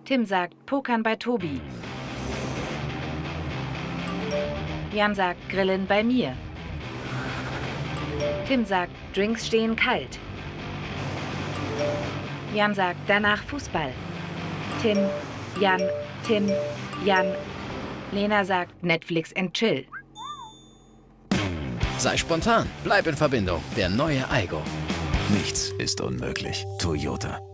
Tim sagt Pokern bei Tobi. Jan sagt Grillen bei mir. Tim sagt Drinks stehen kalt. Jan sagt danach Fußball. Tim, Jan, Tim, Jan. Lena sagt Netflix and chill. Sei spontan, bleib in Verbindung. Der neue Aygo. Nichts ist unmöglich. Toyota.